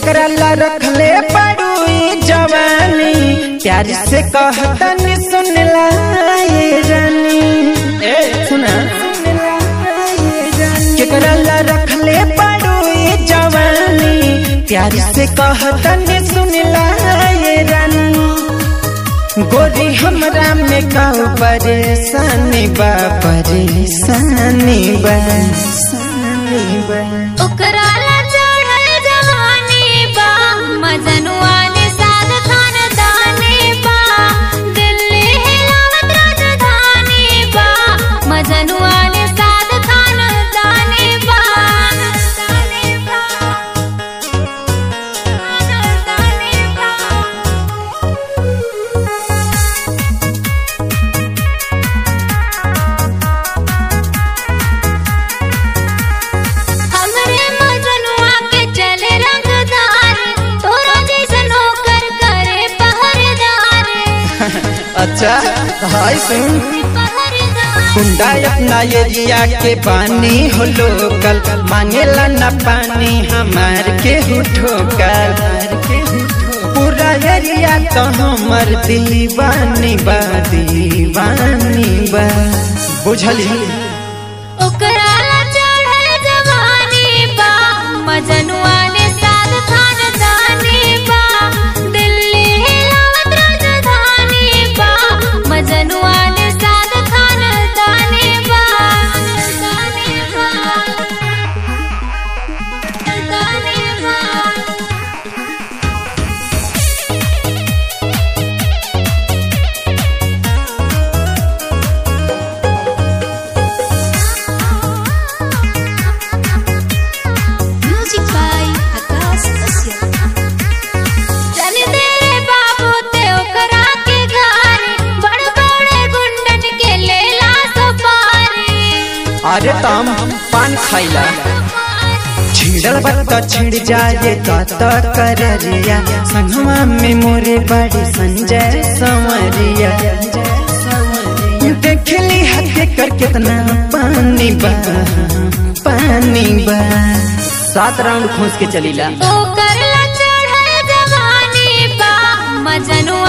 केकरा ला रखले पड़ू जवानी प्यार से कहतन सुनला ये रानी सुना केकरा ला रखले पड़ू जवानी प्यार से कहतन सुनला ये रानी गोरी हमरा में काऊ परेशानी बा ओकरा ला चढ़ल जवानी बा मजनुआ ने साथ खानदानी बा दिल्ली हिलावत राजधानी बा मजनुआ ने साथ खानदानी बा अच्छा हाय सुन गुंडा अपना एरिया के पानी हो लोकल मांगेला न पानी हमार के ठोकल पूरा एरिया तो हमर दीवानी बा बुझली ओकरा ला चढ़ल जवानी बा मजनुआ ने साथ खानदानी बा दिल्ली हिलावत राजधानी बा मजनुआ ने साथ खानदानी बा अरे तम पान खाइला छिड़ल बत्ता छिड़ जाए तो कररिया संगमा में मोरे बड़ी संजय संवरिया देखली हथे कर कितना पानी बा 7 राउंड खोस के चलीला ओकर ला चढ़ल जवानी बा मजनुआ